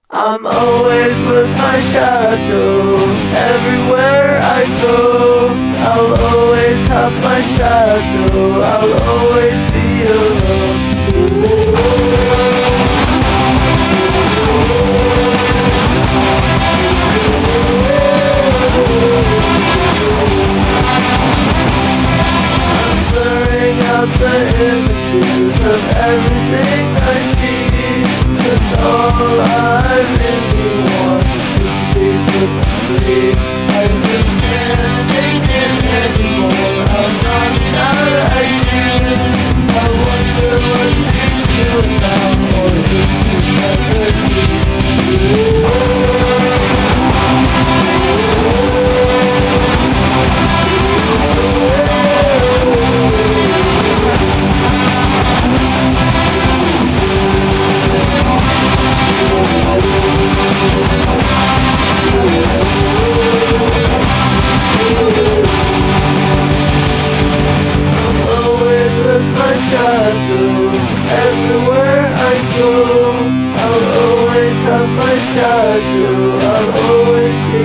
I'm always with my shadow. Everywhere I go, I'll always have my shadow. I'll always be alone. Blurring out the images of everything I see, 'cause all I really want is to be put to sleep. I just can't take it anymore. I'm running out of ideas. I wonder what you feel now, or if you never sleep. Everywhere I go, I'll always have my shadow. I'll always be